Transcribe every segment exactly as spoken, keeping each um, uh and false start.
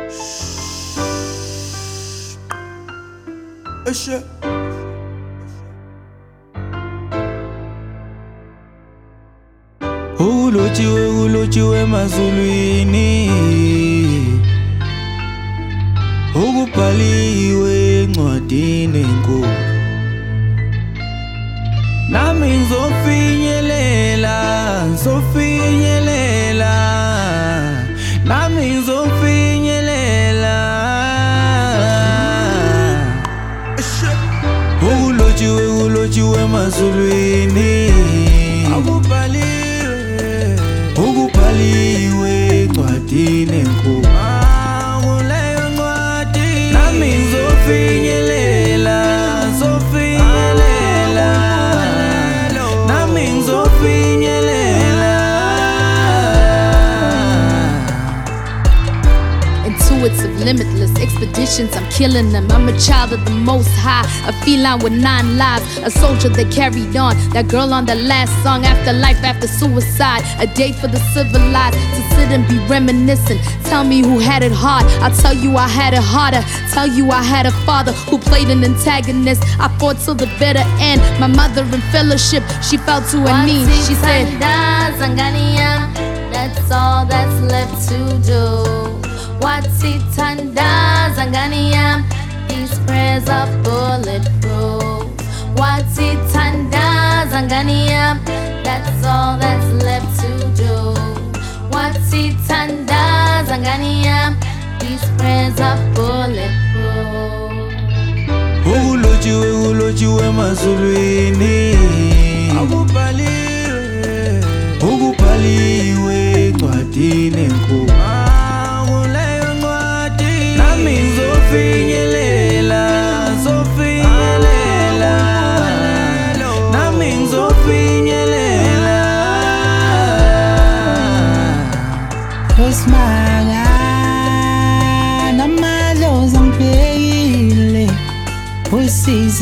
Usher. Ulotshiwe ulotshiwe emazulwini, ukubhaliwe encwadini enkulu. Nami ngizofinyelela, ngizofinyelela, nami ngizofinyelela. Ulotshiwe ulotshiwe emazulwini, ukubhaliwe, ukubhaliwe encwadini enkulu. Kuleyo ncwadi nami ngizofinyelela, ngizofinyelela, nami ngizofinyelela. Intuitive, limitless expeditions, I'm killing them. I'm a child of the Most High, a feline with nine lives, a soldier that carried on. That girl on the last song, after life, after suicide. A date for the civilized, to sit and be reminiscent. Tell me who had it hard, I'll tell you I had it harder. Tell you I had a father who played an antagonist. I fought till the bitter end. My mother in fellowship, she fell to her knees. She said, that's all that's left to do. Watitanda Zangania, these prayers are bulletproof. Watitanda Zangania, that's all that's left to do. Watitanda Zangania, these prayers are bulletproof. Ulotshiwe ulotshiwe emazulwini, ukubhaliwe, ukubhaliwe encwadini enkulu. Nami ngizofinyelela, ngizofinyelela, nami ngizofinyelela. Usimanga namadlozi angibhekile, usizi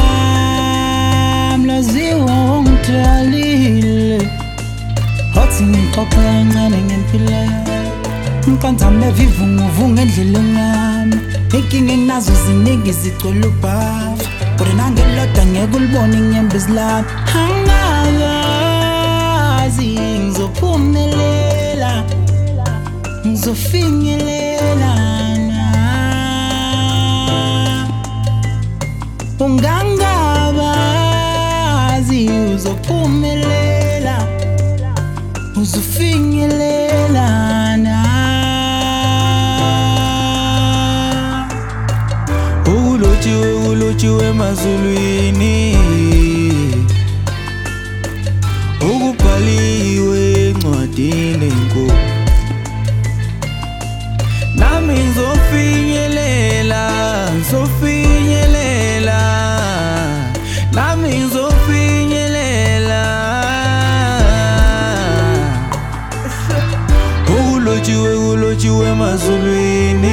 lwami lwaziwa ungithalile. Wathi ngixoxa kancane ngempilo, mkanzame vivunguvungu endleleni yami. Inkinga enginazo ziningi zigcwele ubhafu, kodwa nangelodwa ngeke ulibone inyembezi lami. Angazi ngizophumelela, ngizofinyelela na. Ungangabazi uzophumelela, uzofinyelela na. Ulotshiwe ulotshiwe emazulwini, ukubhaliwe encwadini enkulu. Nami ngizofinyelela, ngizofinyelela, nami ngizofinyelela. Ulotshiwe ulotshiwe emazulwini,